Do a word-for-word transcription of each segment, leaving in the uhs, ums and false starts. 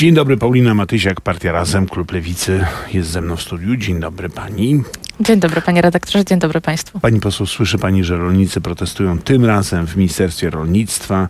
Dzień dobry, Paulina Matysiak, Partia Razem, Klub Lewicy jest ze mną w studiu. Dzień dobry pani. Dzień dobry panie redaktorze, dzień dobry państwu. Pani poseł, słyszy pani, że rolnicy protestują tym razem w Ministerstwie Rolnictwa.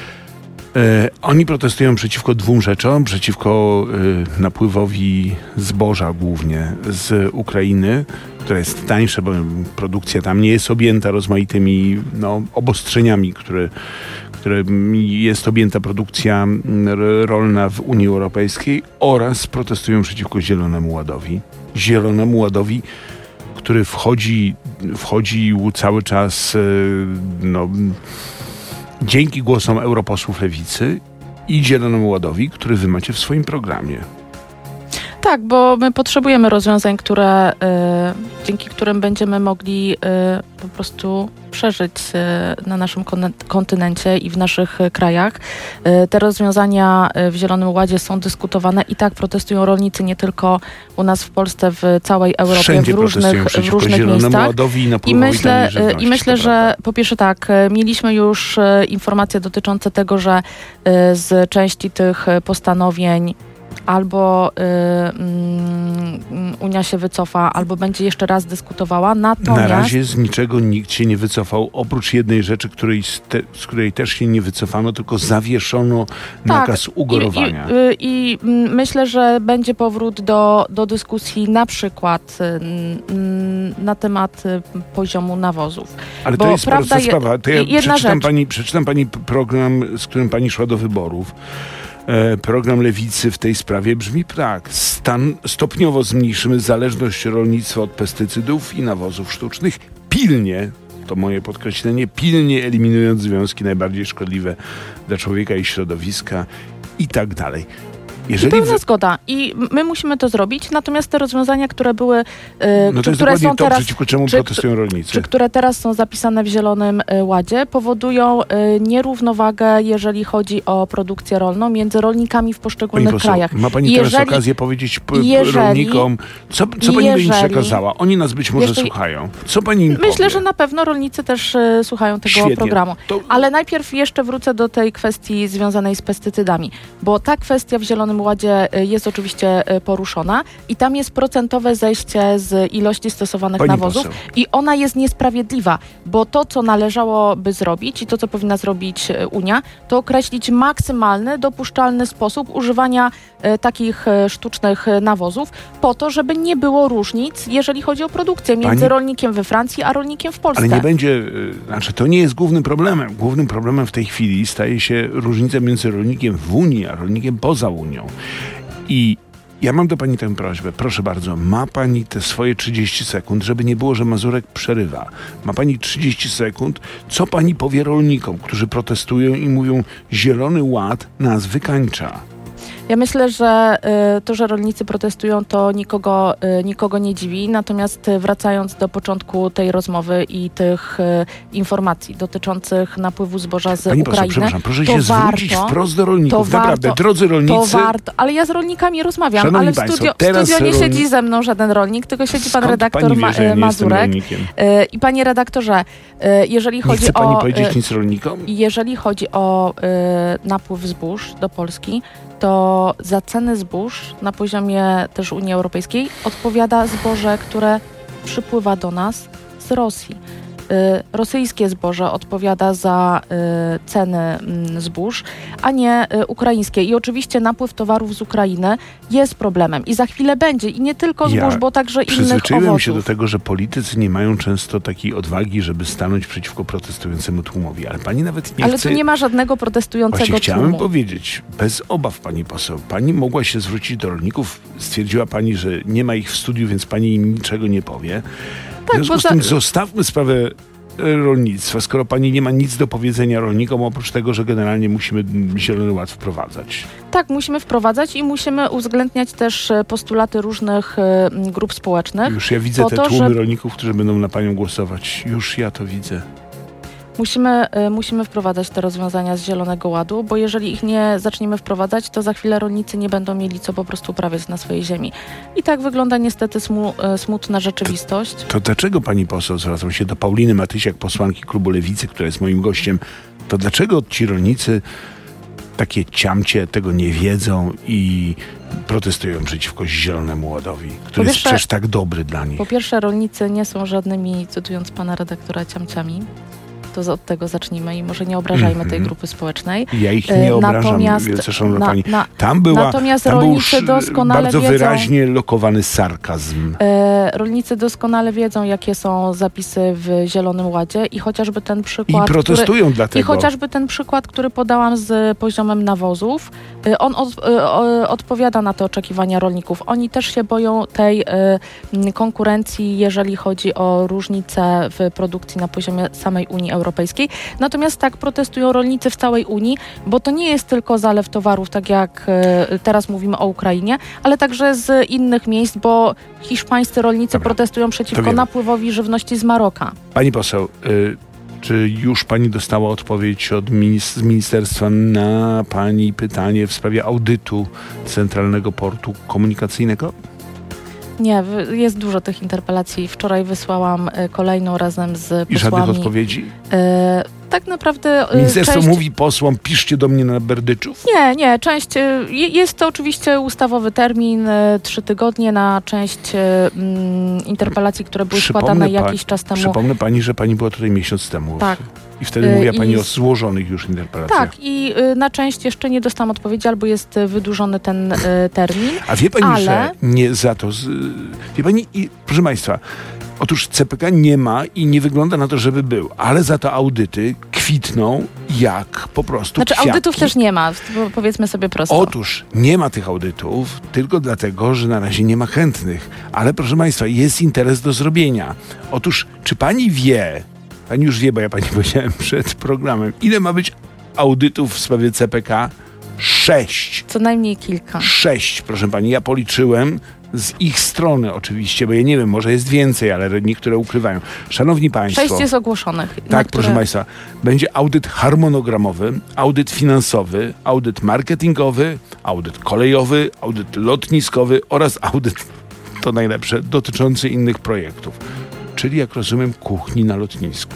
E, oni protestują przeciwko dwóm rzeczom. Przeciwko e, napływowi zboża głównie z Ukrainy, które jest tańsze, bo produkcja tam nie jest objęta rozmaitymi no, obostrzeniami, które, które jest objęta produkcja rolna w Unii Europejskiej, oraz protestują przeciwko Zielonemu Ładowi. Zielonemu Ładowi, który wchodzi, wchodził cały czas no, dzięki głosom europosłów Lewicy i Zielonemu Ładowi, który wy macie w swoim programie. Tak, bo my potrzebujemy rozwiązań, które, y, dzięki którym będziemy mogli y, po prostu przeżyć y, na naszym kon- kontynencie i w naszych y, krajach. Y, te rozwiązania y, w Zielonym Ładzie są dyskutowane i tak protestują rolnicy nie tylko u nas w Polsce, w całej Europie, Wszędzie w różnych, w różnych miejscach. Ładowi i, I myślę, i myślę że po pierwsze tak, mieliśmy już y, informacje dotyczące tego, że y, z części tych postanowień albo y, y, Unia się wycofa, albo będzie jeszcze raz dyskutowała. Natomiast... Na razie z niczego nikt się nie wycofał, oprócz jednej rzeczy, której z, te, z której też się nie wycofano, tylko zawieszono nakaz tak, ugorowania. I, i, I myślę, że będzie powrót do, do dyskusji na przykład y, na temat poziomu nawozów. Ale Bo to jest prosta je, sprawa. To ja jedna przeczytam, rzecz. pani, przeczytam pani program, z którym pani szła do wyborów. Program Lewicy w tej sprawie brzmi tak. Stan, stopniowo zmniejszymy zależność rolnictwa od pestycydów i nawozów sztucznych. Pilnie, to moje podkreślenie, pilnie eliminując związki najbardziej szkodliwe dla człowieka i środowiska i tak dalej. Jeżeli I pełna wy... zgoda. I my musimy to zrobić, natomiast te rozwiązania, które były, yy, no to jest które są to, teraz, przeciwko czemu czy, protestują rolnicy. Czy które teraz są zapisane w Zielonym Ładzie, powodują y, nierównowagę, jeżeli chodzi o produkcję rolną między rolnikami w poszczególnych poseł, krajach. Ma pani jeżeli, teraz okazję powiedzieć p- jeżeli, rolnikom, co, co pani jeżeli, by im przekazała? Oni nas być może jeżeli, słuchają. Co pani im Myślę, powie? że na pewno rolnicy też y, słuchają tego Świetnie. programu. To... Ale najpierw jeszcze wrócę do tej kwestii związanej z pestycydami, bo ta kwestia w Zielonym Ładzie y, jest oczywiście poruszona i tam jest procentowe zejście z ilości stosowanych Pani nawozów poseł. I ona jest niesprawiedliwa, bo to, co należałoby zrobić i to, co powinna zrobić Unia, to określić maksymalny, dopuszczalny sposób używania e, takich e, sztucznych nawozów po to, żeby nie było różnic, jeżeli chodzi o produkcję między Pani... rolnikiem we Francji, a rolnikiem w Polsce. Ale nie będzie, y, znaczy to nie jest głównym problemem. Głównym problemem w tej chwili staje się różnica między rolnikiem w Unii, a rolnikiem poza Unią. I ja mam do pani tę prośbę. Proszę bardzo, ma pani te swoje trzydzieści sekund, żeby nie było, że Mazurek przerywa. Ma pani trzydzieści sekund. Co pani powie rolnikom, którzy protestują i mówią, Zielony Ład nas wykańcza? Ja myślę, że y, to, że rolnicy protestują, to nikogo, y, nikogo nie dziwi. Natomiast y, wracając do początku tej rozmowy i tych y, informacji dotyczących napływu zboża z Pani Ukrainy, poseł, przepraszam, proszę to się warto, zwrócić wprost do rolników. to Naprawdę, warto, drodzy rolnicy. To warto, ale ja z rolnikami rozmawiam, Szanowni ale w państwo, studio, w teraz studio nie rolni... siedzi ze mną żaden rolnik, tylko siedzi pan Skąd redaktor pani wie, Ma- że ja nie Mazurek. y, I panie redaktorze, y, jeżeli chodzi nie chce pani o... powiedzieć y, nic rolnikom? Jeżeli chodzi o y, napływ zbóż do Polski, to za ceny zbóż na poziomie też Unii Europejskiej odpowiada zboże, które przypływa do nas z Rosji. Y, rosyjskie zboże odpowiada za y, ceny y, zbóż, a nie y, ukraińskie. I oczywiście napływ towarów z Ukrainy jest problemem i za chwilę będzie. I nie tylko zbóż, Ja bo także innych przyzwyczaiłem owoców. się do tego, że politycy nie mają często takiej odwagi, żeby stanąć przeciwko protestującemu tłumowi. Ale pani nawet nie Ale chce... tu nie ma żadnego protestującego Właśnie chciałem tłumu. powiedzieć, bez obaw pani poseł, pani mogła się zwrócić do rolników, stwierdziła pani, że nie ma ich w studiu, więc pani im niczego nie powie. W Tak, związku bo z tym za... zostawmy sprawę rolnictwa, skoro pani nie ma nic do powiedzenia rolnikom, oprócz tego, że generalnie musimy Zielony Ład wprowadzać. Tak, musimy wprowadzać i musimy uwzględniać też postulaty różnych y, grup społecznych. Już ja widzę po te to, tłumy że... rolników, którzy będą na panią głosować. Już ja to widzę. Musimy, y, musimy wprowadzać te rozwiązania z Zielonego Ładu, bo jeżeli ich nie zaczniemy wprowadzać, to za chwilę rolnicy nie będą mieli co po prostu uprawiać na swojej ziemi. I tak wygląda niestety smu, y, smutna rzeczywistość. To, to dlaczego pani poseł, zwracam się do Pauliny Matysiak, posłanki Klubu Lewicy, która jest moim gościem, to dlaczego ci rolnicy takie ciamcie tego nie wiedzą i protestują przeciwko Zielonemu Ładowi, który pierwsze, jest przecież tak dobry dla nich. Po pierwsze, rolnicy nie są żadnymi, cytując pana redaktora, ciamciami. To od tego zacznijmy i może nie obrażajmy mm-hmm. tej grupy społecznej. Ja ich nie obrażam, natomiast, wielce szanowna na, pani. Na, tam była, natomiast tam rolnicy był doskonale bardzo wiedzą, wyraźnie lokowany sarkazm. E, rolnicy doskonale wiedzą, jakie są zapisy w Zielonym Ładzie i chociażby ten przykład... I protestują który, dlatego. I chociażby ten przykład, który podałam z poziomem nawozów, e, on od, e, odpowiada na te oczekiwania rolników. Oni też się boją tej e, konkurencji, jeżeli chodzi o różnice w produkcji na poziomie samej Unii Europejskiej. Natomiast tak protestują rolnicy w całej Unii, bo to nie jest tylko zalew towarów, tak jak y, teraz mówimy o Ukrainie, ale także z innych miejsc, bo hiszpańscy rolnicy Dobra. protestują przeciwko napływowi żywności z Maroka. Pani poseł, y, czy już pani dostała odpowiedź od minis- z ministerstwa na pani pytanie w sprawie audytu Centralnego Portu Komunikacyjnego? Nie, jest dużo tych interpelacji. Wczoraj wysłałam y, kolejną razem z posłami. I żadnych odpowiedzi? Y, tak naprawdę... Y, Ministerstwo część... mówi posłom, piszcie do mnie na Berdyczów? Nie, nie. Część... Y, jest to oczywiście ustawowy termin, y, trzy tygodnie na część y, y, interpelacji, które były Przypomnę składane pa- jakiś czas temu. Przypomnę pani, że pani była tutaj miesiąc temu. Tak. I wtedy mówiła pani I... o złożonych już interpelacjach. Tak, i y, na część jeszcze nie dostałam odpowiedzi, albo jest y, wydłużony ten y, termin. A wie pani, ale... że nie za to... Z, wie pani, i, proszę państwa, otóż C P K nie ma i nie wygląda na to, żeby był, ale za to audyty kwitną jak po prostu Znaczy kwiatki. audytów też nie ma, powiedzmy sobie prosto. Otóż nie ma tych audytów tylko dlatego, że na razie nie ma chętnych. Ale proszę państwa, jest interes do zrobienia. Otóż, czy pani wie, pani już wie, bo ja pani powiedziałem przed programem, ile ma być audytów w sprawie C P K? Sześć. Co najmniej kilka. Sześć, proszę pani. Ja policzyłem z ich strony oczywiście, bo ja nie wiem, może jest więcej, ale niektóre ukrywają. Szanowni państwo. Sześć jest ogłoszonych. Tak, które... proszę państwa. Będzie audyt harmonogramowy, audyt finansowy, audyt marketingowy, audyt kolejowy, audyt lotniskowy oraz audyt, to najlepsze, dotyczący innych projektów. Czyli, jak rozumiem, kuchni na lotnisku.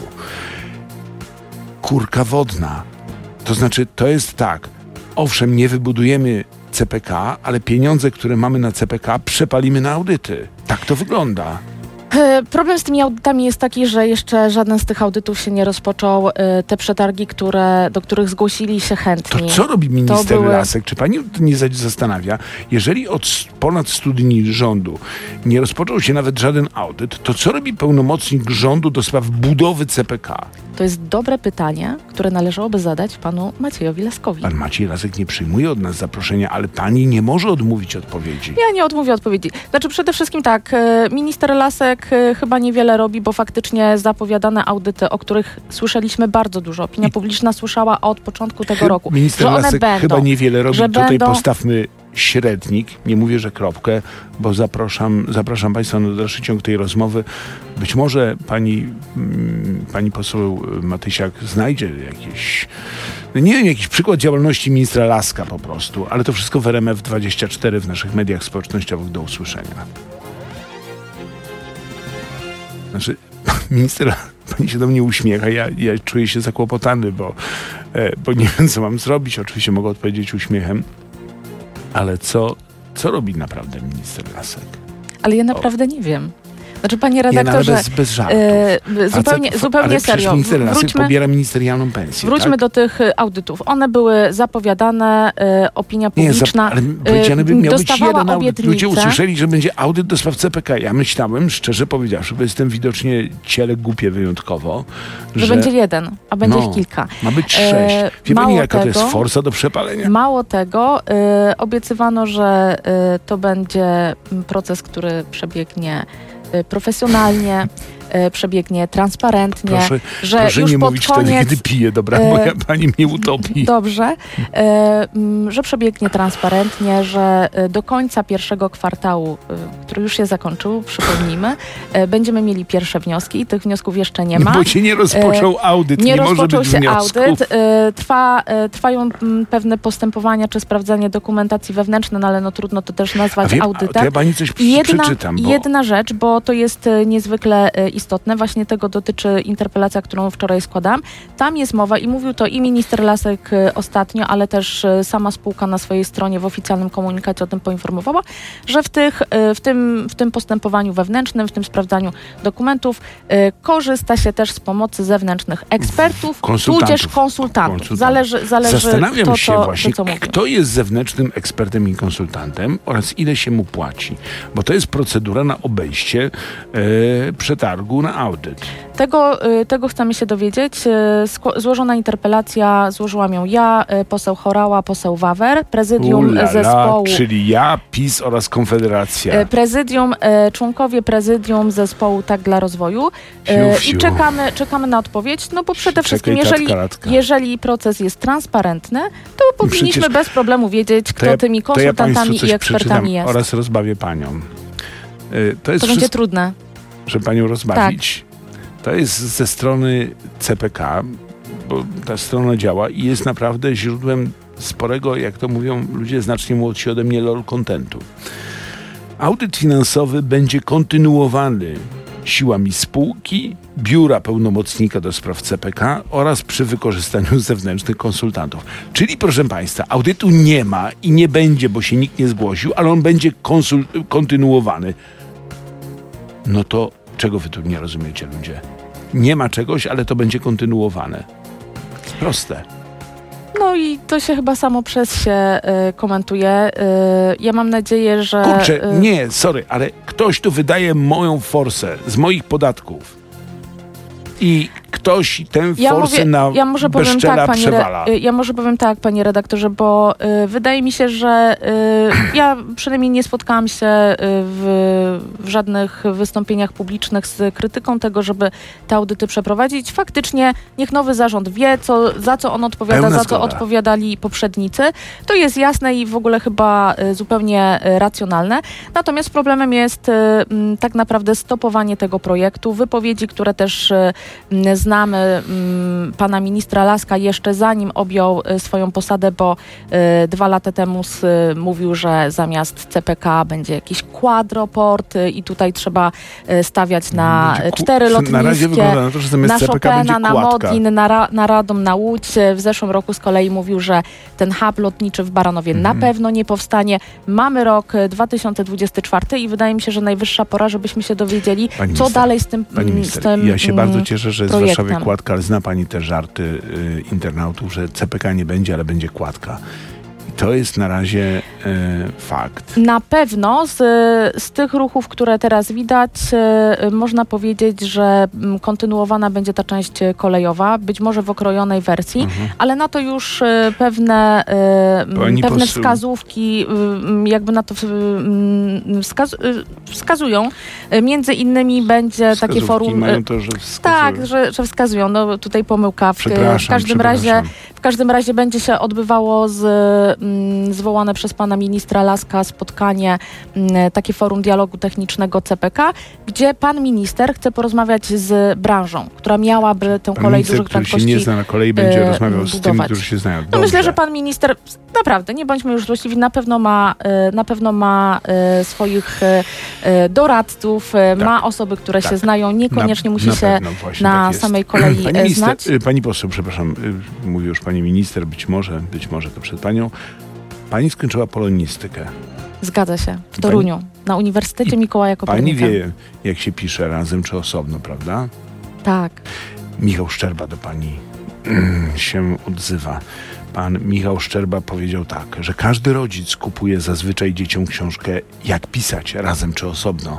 Kurka wodna. To znaczy, to jest tak. Owszem, nie wybudujemy C P K, ale pieniądze, które mamy na C P K, przepalimy na audyty. Tak to wygląda. Problem z tymi audytami jest taki, że jeszcze żaden z tych audytów się nie rozpoczął. Te przetargi, które, do których zgłosili się chętni. To co robi minister były... Lasek? Czy pani nie zastanawia, jeżeli od ponad stu dni rządu nie rozpoczął się nawet żaden audyt, to co robi pełnomocnik rządu do spraw budowy C P K? To jest dobre pytanie, które należałoby zadać panu Maciejowi Laskowi. Pan Maciej Lasek nie przyjmuje od nas zaproszenia, ale pani nie może odmówić odpowiedzi. Ja nie odmówię odpowiedzi. Znaczy przede wszystkim tak, minister Lasek chyba niewiele robi, bo faktycznie zapowiadane audyty, o których słyszeliśmy bardzo dużo, opinia I... publiczna słyszała od początku tego roku, minister że one Lasek będą. Chyba niewiele robi. Że Tutaj będą... postawmy średnik, nie mówię, że kropkę, bo zapraszam, zapraszam państwa na dalszy ciąg tej rozmowy. Być może pani, pani poseł Matysiak znajdzie jakieś, nie wiem, jakiś przykład działalności ministra Laska po prostu, ale to wszystko w R M F dwadzieścia cztery w naszych mediach społecznościowych do usłyszenia. Znaczy, minister, pani się do mnie uśmiecha, ja, ja czuję się zakłopotany, bo, bo nie wiem, co mam zrobić. Oczywiście mogę odpowiedzieć uśmiechem. Ale co, co robi naprawdę minister Lasek? Ale ja naprawdę o. nie wiem. Znaczy, panie redaktorze, nie, bez, bez żartów. E, zupełnie, co, zupełnie ale serio. Minister Lasek wróćmy, pobiera ministerialną pensję. Wróćmy tak? do tych audytów. One były zapowiadane, e, opinia publiczna nie, ale powiedziane by miał być jeden audyt. Ludzie obietnicę. usłyszeli, że będzie audyt do spraw C P K. Ja myślałem, szczerze powiedziawszy, bo jestem widocznie ciele głupie wyjątkowo, że, że będzie jeden, a będzie no, ich kilka. Ma być sześć. E, Wie pani, jaka tego, to jest forsa do przepalenia? Mało tego, e, obiecywano, że e, to będzie proces, który przebiegnie profesjonalnie, e, przebiegnie transparentnie, proszę, że proszę już nie pod mówić koniec, wtedy, kiedy piję, dobra, bo ja pani mnie utopi. Dobrze, e, m, że przebiegnie transparentnie, że e, do końca pierwszego kwartału, e, który już się zakończył, przypomnijmy, e, będziemy mieli pierwsze wnioski. Tych wniosków jeszcze nie ma. Bo się nie rozpoczął audyt, nie, nie, nie może rozpoczął być się wniosków. audyt. E, trwa, e, trwają m, pewne postępowania, czy sprawdzanie dokumentacji wewnętrznej, no ale no trudno to też nazwać wie, audytem. To ja pani coś jedna, przeczytam. Bo... Jedna rzecz, bo to jest niezwykle istotne, istotne. Właśnie tego dotyczy interpelacja, którą wczoraj składałam. Tam jest mowa i mówił to i minister Lasek ostatnio, ale też sama spółka na swojej stronie w oficjalnym komunikacie o tym poinformowała, że w, tych, w, tym, w tym postępowaniu wewnętrznym, w tym sprawdzaniu dokumentów korzysta się też z pomocy zewnętrznych ekspertów, tudzież konsultantów. konsultantów. Zależy, zależy Zastanawiam kto się to, właśnie, to, co mówi. kto jest zewnętrznym ekspertem i konsultantem oraz ile się mu płaci, bo to jest procedura na obejście e, przetargu na audyt. Tego, tego chcemy się dowiedzieć. Skło- złożona interpelacja, złożyłam ją ja, poseł Horała, poseł Wawer, prezydium Ulala, zespołu... czyli ja, PiS oraz Konfederacja. Prezydium, członkowie prezydium zespołu Tak dla Rozwoju. Siu, siu. I czekamy, czekamy na odpowiedź, no bo przede Czekaj, wszystkim, jeżeli, tatka, latka. jeżeli proces jest transparentny, to powinniśmy Przecież bez problemu wiedzieć, kto ja, tymi to ja konsultantami państwu coś i ekspertami przeczytam jest. oraz rozbawię panią. Y, To jest To będzie wszystko, trudne. żeby panią rozbawić. To jest ze strony C P K, bo ta strona działa i jest naprawdę źródłem sporego, jak to mówią ludzie znacznie młodsi ode mnie, lol contentu. Audyt finansowy będzie kontynuowany siłami spółki, biura pełnomocnika do spraw C P K oraz przy wykorzystaniu zewnętrznych konsultantów. Czyli, proszę państwa, audytu nie ma i nie będzie, bo się nikt nie zgłosił, ale on będzie konsul- kontynuowany. No to czego wy tu nie rozumiecie, ludzie? Nie ma czegoś, ale to będzie kontynuowane. Proste. No i to się chyba samo przez się y, komentuje. Y, ja mam nadzieję, że... Kurczę, y, nie, sorry, ale ktoś tu wydaje moją forsę z moich podatków. I ktoś tę Ja forsę mówię, na ja może powiem bezczela tak, panie przewala. re, ja może powiem tak, panie redaktorze, bo y, wydaje mi się, że y, ja przynajmniej nie spotkałam się y, w, w żadnych wystąpieniach publicznych z krytyką tego, żeby te audyty przeprowadzić. Faktycznie niech nowy zarząd wie, co, za co on odpowiada, Pełna za zgoda. co odpowiadali poprzednicy. To jest jasne i w ogóle chyba y, zupełnie y, racjonalne. Natomiast problemem jest y, y, tak naprawdę stopowanie tego projektu, wypowiedzi, które też y, y, znamy mm, pana ministra Laska jeszcze zanim objął y, swoją posadę, bo y, dwa lata temu s, y, mówił, że zamiast C P K będzie jakiś quadroport y, i tutaj trzeba y, stawiać na Będzie y, ku- cztery Na razie wygląda lotniskie, na to, że zamiast na C P K Chopina, będzie na kładka. Modlin, na, Ra, na Radom, na Łódź. W zeszłym roku z kolei mówił, że ten hub lotniczy w Baranowie Mhm. na pewno nie powstanie. Mamy rok y, dwa tysiące dwudziesty czwarty i wydaje mi się, że najwyższa pora, żebyśmy się dowiedzieli, Pani co minister, dalej z tym, Pani mm, z minister, tym ja się mm, bardzo cieszę, że jest w projektem. Warszawie kładka, ale zna pani te żarty y, internautów, że C P K nie będzie, ale będzie kładka. I to jest na razie y, fakt. Na pewno z, z tych ruchów, które teraz widać, e, można powiedzieć, że mm, kontynuowana będzie ta część e, kolejowa, być może w okrojonej wersji, Mhm. ale na to już e, pewne, e, m, Pani pewne poseł- wskazówki m, jakby na to w- m, wskaz, e, wskazują. E, Między innymi będzie takie Wskazówki forum... e, mają to, że wskazują. Tak, że, że wskazują. No tutaj pomyłka. W, w Przepraszam, każdym razie przepraszam. w każdym razie będzie się odbywało z, mm, zwołane przez pana ministra Laska spotkanie, mm, takie forum dialogu technicznego C P K, gdzie pan minister chce porozmawiać z branżą, która miałaby tę Pan kolej minister, dużych który się prędkości. nie zna na kolei, będzie e, rozmawiał z tymi, budować. którzy się znają. No Dobrze. myślę, że pan minister, naprawdę, nie bądźmy już złośliwi, na pewno ma, e, na pewno ma e, swoich e, e, doradców, e, Tak. ma osoby, które Tak. się znają, niekoniecznie na, musi na się pewno właśnie na tak jest. samej kolei Pani, e, minister, znać. y, pani poseł, przepraszam, y, mówi już pani minister, być może, być może to przed panią. Pani skończyła polonistykę. Zgadza się, w Pani- Toruniu, na Uniwersytecie I Mikołaja Pani Kopernika. wie, jak się pisze razem czy osobno, prawda? Tak. Michał Szczerba do pani mm, się odzywa. Pan Michał Szczerba powiedział tak, że każdy rodzic kupuje zazwyczaj dzieciom książkę Jak pisać, razem czy osobno.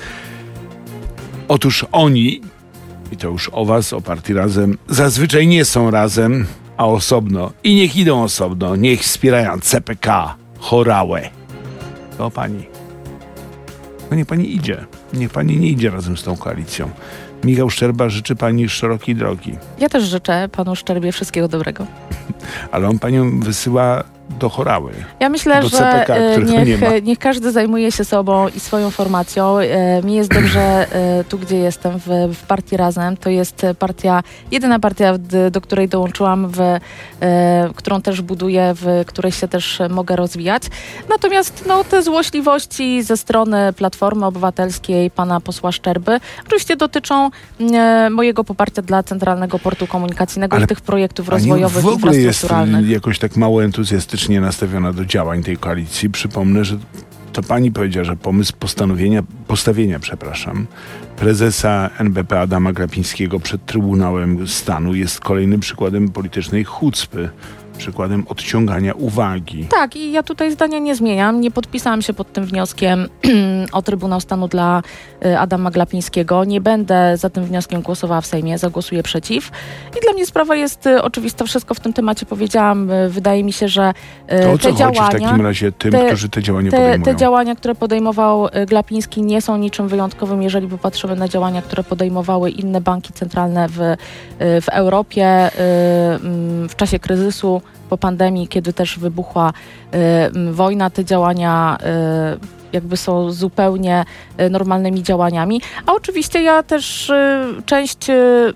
Otóż oni, i to już o was, o partii Razem, zazwyczaj nie są razem, a osobno. I niech idą osobno, niech wspierają C P K, Horałę. To pani. No niech pani idzie. Niech pani nie idzie razem z tą koalicją. Michał Szczerba życzy pani szerokiej drogi. Ja też życzę panu Szczerbie wszystkiego dobrego. Ale on panią wysyła dochorały. Ja myślę, do że C P K, niech, nie ma. niech każdy zajmuje się sobą i swoją formacją. Mi jest dobrze tu, gdzie jestem, w, w partii Razem. To jest partia, jedyna partia, do której dołączyłam, w, którą też buduję, w której się też mogę rozwijać. Natomiast no, te złośliwości ze strony Platformy Obywatelskiej, pana posła Szczerby, oczywiście dotyczą mojego poparcia dla Centralnego Portu Komunikacyjnego. Ale i tych projektów rozwojowych, w ogóle infrastrukturalnych. Jest jakoś tak mało entuzjastycznie nastawiona do działań tej koalicji. Przypomnę, że to pani powiedziała, że pomysł postanowienia, postawienia, przepraszam, prezesa N B P Adama Glapińskiego przed Trybunałem Stanu jest kolejnym przykładem politycznej chucpy. Przykładem odciągania uwagi. Tak, i ja tutaj zdania nie zmieniam. Nie podpisałam się pod tym wnioskiem o Trybunał Stanu dla y, Adama Glapińskiego. Nie będę za tym wnioskiem głosowała w Sejmie, zagłosuję przeciw. I dla mnie sprawa jest y, oczywista. Wszystko w tym temacie powiedziałam. Y, wydaje mi się, że y, to o co te działania... chodzi w takim razie tym, te, którzy te działania te, podejmują? Te działania, które podejmował y, Glapiński, nie są niczym wyjątkowym, jeżeli popatrzymy na działania, które podejmowały inne banki centralne w, y, w Europie y, y, w czasie kryzysu, po pandemii, kiedy też wybuchła y, wojna, te działania y, jakby są zupełnie y, normalnymi działaniami. A oczywiście ja też y, część, y,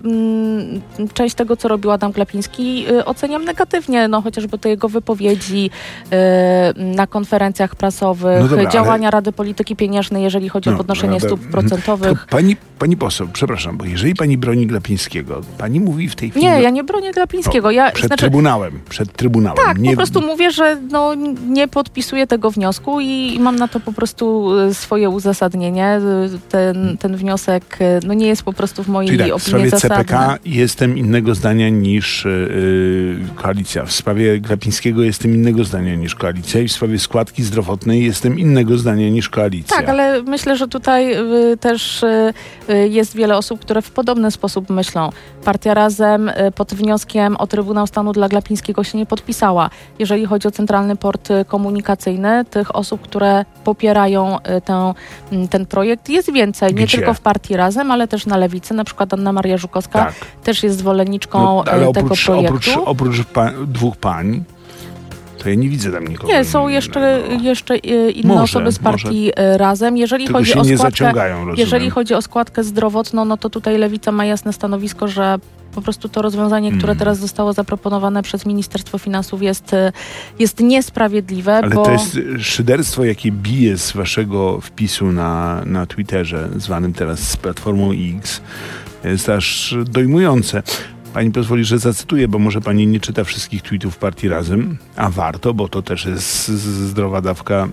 część tego, co robił Adam Glapiński, y, oceniam negatywnie. No chociażby te jego wypowiedzi y, na konferencjach prasowych, no dobra, działania ale... Rady Polityki Pieniężnej, jeżeli chodzi no, o podnoszenie Rada... stóp procentowych. Pani, pani poseł, przepraszam, bo jeżeli pani broni Glapińskiego, pani mówi w tej chwili... Nie, ja nie bronię Glapińskiego. O, ja, przed znaczy... Trybunałem, przed Trybunałem. Tak, nie... po prostu mówię, że no, nie podpisuję tego wniosku i mam na to po prostu swoje uzasadnienie. Ten, ten wniosek no, nie jest po prostu w mojej Czyli tak, opinii zasadny. W sprawie C P K jestem innego zdania niż yy, koalicja. W sprawie Glapińskiego jestem innego zdania niż koalicja i w sprawie składki zdrowotnej jestem innego zdania niż koalicja. Tak, ale myślę, że tutaj y, też y, jest wiele osób, które w podobny sposób myślą. Partia Razem y, pod wnioskiem o Trybunał Stanu dla Glapińskiego się nie podpisała. Jeżeli chodzi o Centralny Port Komunikacyjny, tych osób, które popierają y, tę, y, ten projekt, jest więcej. Nie Gdzie? tylko w Partii Razem, ale też na Lewicy. Na przykład Anna Maria Żukowska tak. też jest zwolenniczką no, ale tego oprócz, projektu. Oprócz, oprócz pa, dwóch pań, to ja nie widzę tam nikogo. Nie, są jeszcze, jeszcze inne może, osoby z partii może. Razem. Jeżeli Tylko chodzi się o nie składkę, zaciągają, jeżeli chodzi o składkę zdrowotną, no to tutaj Lewica ma jasne stanowisko, że po prostu to rozwiązanie, które hmm. teraz zostało zaproponowane przez Ministerstwo Finansów jest, jest niesprawiedliwe. Ale bo... to jest szyderstwo, jakie bije z waszego wpisu na, na Twitterze, zwanym teraz Platformą X. Jest aż dojmujące. Pani pozwoli, że zacytuję, bo może pani nie czyta wszystkich tweetów Partii Razem, a warto, bo to też jest zdrowa dawka.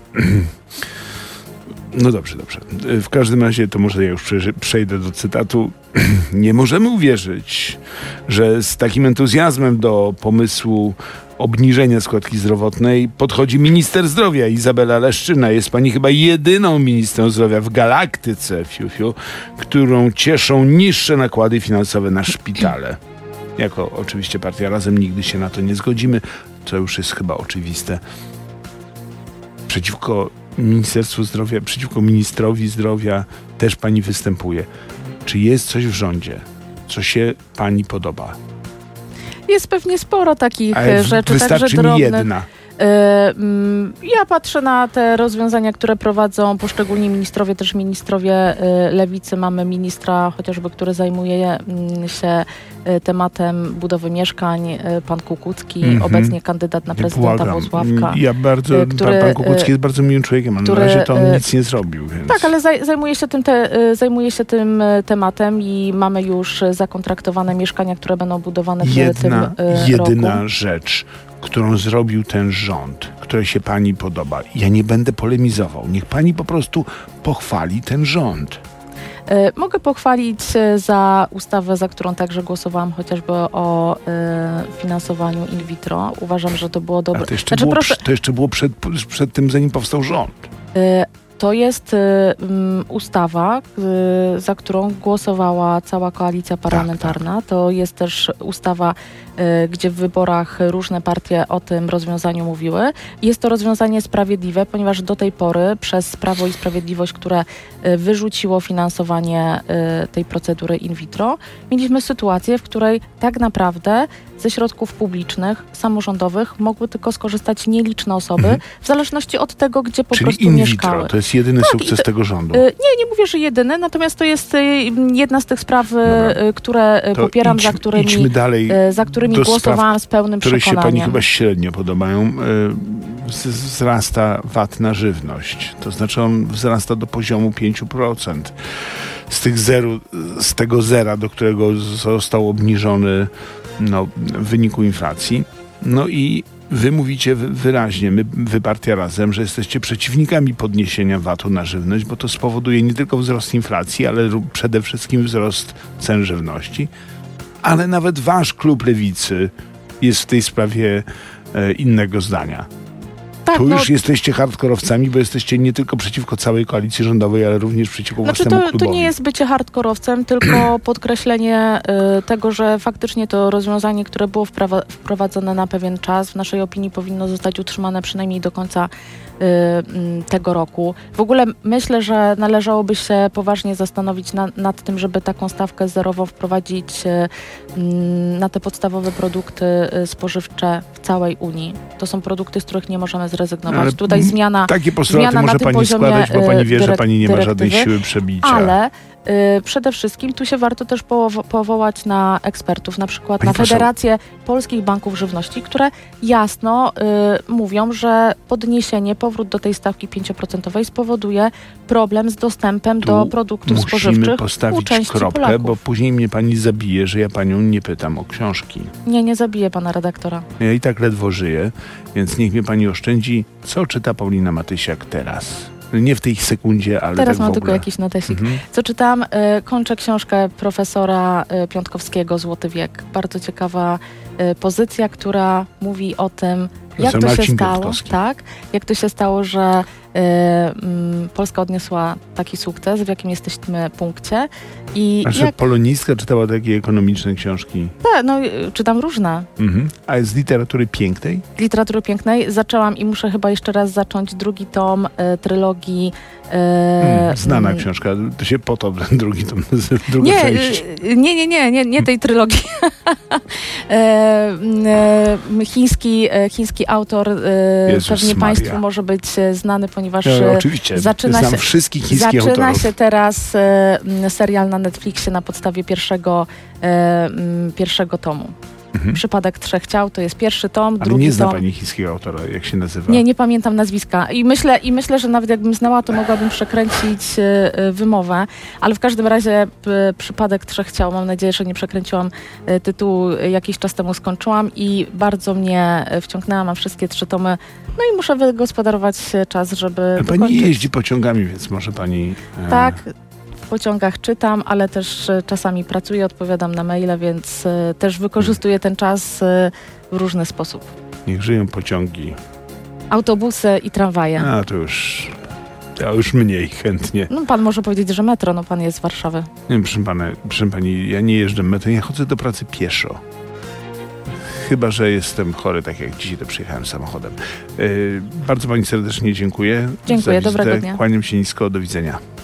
No dobrze, dobrze. W każdym razie to może ja już przejdę do cytatu. Nie możemy uwierzyć, że z takim entuzjazmem do pomysłu obniżenia składki zdrowotnej podchodzi minister zdrowia Izabela Leszczyna. Jest pani chyba jedyną ministrą zdrowia w galaktyce, fiu, fiu, którą cieszą niższe nakłady finansowe na szpitale. Jako oczywiście Partia Razem nigdy się na to nie zgodzimy, co już jest chyba oczywiste. Przeciwko Ministerstwu Zdrowia, przeciwko ministrowi zdrowia też pani występuje. Czy jest coś w rządzie, co się pani podoba? Jest pewnie sporo takich Ale rzeczy, wystarczy także mi drobnych. jedna. Ja patrzę na te rozwiązania, które prowadzą poszczególni ministrowie, też ministrowie Lewicy. Mamy ministra chociażby, który zajmuje się tematem budowy mieszkań, pan Kukucki, mm-hmm. obecnie kandydat na prezydenta Włocławka. Ja bardzo, który, pan Kukucki jest bardzo miłym człowiekiem, a który, na razie to on nic nie zrobił. Więc... Tak, ale zaj, zajmuje się tym te, zajmuje się tym tematem i mamy już zakontraktowane mieszkania, które będą budowane w Jedna, tym roku. Jedyna rzecz, którą zrobił ten rząd, której się pani podoba. Ja nie będę polemizował. Niech pani po prostu pochwali ten rząd. Y, mogę pochwalić za ustawę, za którą także głosowałam, chociażby o y, finansowaniu in vitro. Uważam, że to było dobre. Ale to jeszcze znaczy, było, proszę... to jeszcze było przed, przed tym, zanim powstał rząd. Y, To jest y, um, ustawa, y, za którą głosowała cała koalicja parlamentarna. Tak, tak. To jest też ustawa, gdzie w wyborach różne partie o tym rozwiązaniu mówiły. Jest to rozwiązanie sprawiedliwe, ponieważ do tej pory przez Prawo i Sprawiedliwość, które wyrzuciło finansowanie tej procedury in vitro, mieliśmy sytuację, w której tak naprawdę ze środków publicznych, samorządowych mogły tylko skorzystać nieliczne osoby, mhm. w zależności od tego, gdzie po Czyli prostu in mieszkały. vitro, to jest jedyny tak, sukces to, tego rządu. Nie, nie mówię, że jedyny, natomiast to jest jedna z tych spraw, Dobra. które to popieram, idź, za którymi, dalej za którymi głosowałam z pełnym które przekonaniem. Które się pani chyba średnio podobają. Wzrasta V A T na żywność. To znaczy on wzrasta do poziomu pięć procent. Z tych zeru, z tego zera, do którego został obniżony no, w wyniku inflacji. No i wy mówicie wyraźnie, my, wy partia Razem, że jesteście przeciwnikami podniesienia V A T-u na żywność, bo to spowoduje nie tylko wzrost inflacji, ale przede wszystkim wzrost cen żywności. Ale nawet wasz klub Lewicy jest w tej sprawie e, innego zdania. Tak, tu już no, jesteście hardkorowcami, bo jesteście nie tylko przeciwko całej koalicji rządowej, ale również przeciwko znaczy własnemu to, klubowi. To nie jest bycie hardkorowcem, tylko podkreślenie y, tego, że faktycznie to rozwiązanie, które było wprawa- wprowadzone na pewien czas, w naszej opinii powinno zostać utrzymane przynajmniej do końca y, y, tego roku. W ogóle myślę, że należałoby się poważnie zastanowić na, nad tym, żeby taką stawkę zerową wprowadzić y, y, na te podstawowe produkty y, spożywcze w całej Unii. To są produkty, z których nie możemy zrezygnować. Ale tutaj zmiana takie postulaty zmiana może na tym pani poziomie, składać, bo pani wie, dyrek- że pani nie ma żadnej dyrektywy, siły przebicia. Ale y, przede wszystkim tu się warto też powo- powołać na ekspertów, na przykład pani na poseł. Federację Polskich Banków Żywności, które jasno y, mówią, że podniesienie, powrót do tej stawki pięć procent spowoduje problem z dostępem tu do produktów spożywczych musimy postawić u części kropkę, Polaków. bo później mnie pani zabije, że ja panią nie pytam o książki. Nie, nie zabiję pana redaktora. Ja i tak ledwo żyję, więc niech mnie pani oszczędzi, co czyta Paulina Matysiak teraz. Nie w tej sekundzie, ale Teraz tak mam w ogóle. tylko jakiś notesik. Mhm. Co czytam? Y, kończę książkę profesora y, Piątkowskiego Złoty wiek. Bardzo ciekawa y, pozycja, która mówi o tym, jak to Marcin się stało, Piątkowski. tak? Jak to się stało, że y, y, Polska odniosła taki sukces, w jakim jesteśmy punkcie. I A że jak... polonistka czytała takie ekonomiczne książki? Tak, no y, czytam różne. Mhm. A z literatury pięknej? Literatury pięknej zaczęłam i muszę chyba jeszcze raz zacząć drugi tom y, trylogii. y, Hmm, znana y, książka. To się Potop, ten drugi tom, druga Nie, część. y, nie, nie, nie, nie, nie tej trylogii. e, e, chiński, e, chiński autor, e, Jezus pewnie Maria. Państwu może być e, znany, ponieważ No, e, oczywiście, zaczyna znam się, wszystkich chińskich zaczyna autorów. się teraz e, m, serial na Netflixie na podstawie pierwszego, e, m, pierwszego tomu. Mhm. Przypadek Trzech Ciał, to jest pierwszy tom, Ale drugi nie zna tom. pani chińskiego autora, jak się nazywa? Nie, nie pamiętam nazwiska. I myślę, i myślę, że nawet jakbym znała, to mogłabym przekręcić y, y, wymowę. Ale w każdym razie y, Przypadek Trzech Ciał, mam nadzieję, że nie przekręciłam y, tytułu, y, jakiś czas temu skończyłam i bardzo mnie y, wciągnęła, mam wszystkie trzy tomy. No i muszę wygospodarować y, czas, żeby Ale pani dokończyć. jeździ pociągami, więc może pani... E... Tak, w pociągach czytam, ale też y, czasami pracuję, odpowiadam na maile, więc y, też wykorzystuję ten czas y, w różny sposób. Niech żyją pociągi. Autobusy i tramwaje. A, to już... To już mniej chętnie. No pan może powiedzieć, że metro, no pan jest z Warszawy. Nie wiem, proszę, pana, proszę pani, ja nie jeżdżę metrem, ja chodzę do pracy pieszo. Chyba że jestem chory, tak jak dzisiaj to przyjechałem samochodem. Yy, bardzo pani serdecznie dziękuję. Dziękuję, za wizytę. dobrego dnia. Kłaniam się nisko, do widzenia.